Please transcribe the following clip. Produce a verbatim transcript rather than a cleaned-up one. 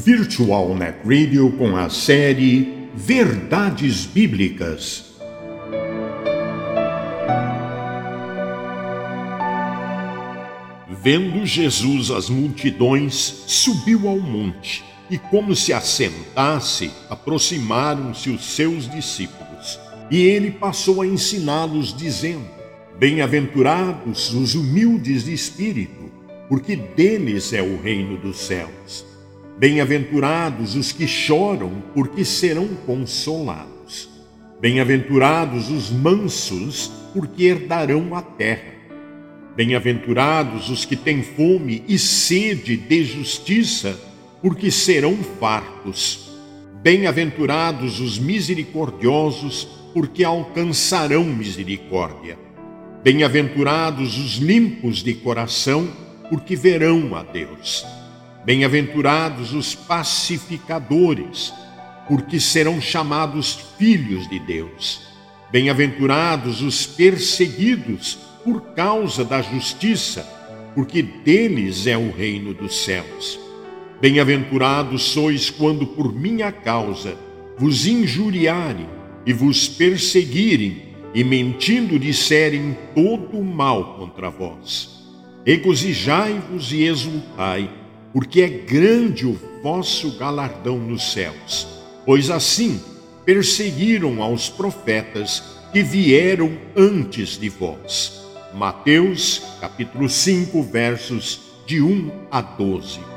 Virtual Net Radio com a série Verdades Bíblicas. Vendo Jesus as multidões, subiu ao monte, e como se assentasse, aproximaram-se os seus discípulos. E ele passou a ensiná-los, dizendo: Bem-aventurados os humildes de espírito, porque deles é o reino dos céus. Bem-aventurados os que choram, porque serão consolados. Bem-aventurados os mansos, porque herdarão a terra. Bem-aventurados os que têm fome e sede de justiça, porque serão fartos. Bem-aventurados os misericordiosos, porque alcançarão misericórdia. Bem-aventurados os limpos de coração, porque verão a Deus. Bem-aventurados os pacificadores, porque serão chamados filhos de Deus. Bem-aventurados os perseguidos por causa da justiça, porque deles é o reino dos céus. Bem-aventurados sois quando por minha causa vos injuriarem e vos perseguirem, e mentindo disserem todo o mal contra vós. Regozijai-vos e exultai, porque é grande o vosso galardão nos céus, pois assim perseguiram aos profetas que vieram antes de vós. Mateus, capítulo cinco, versos de um a doze.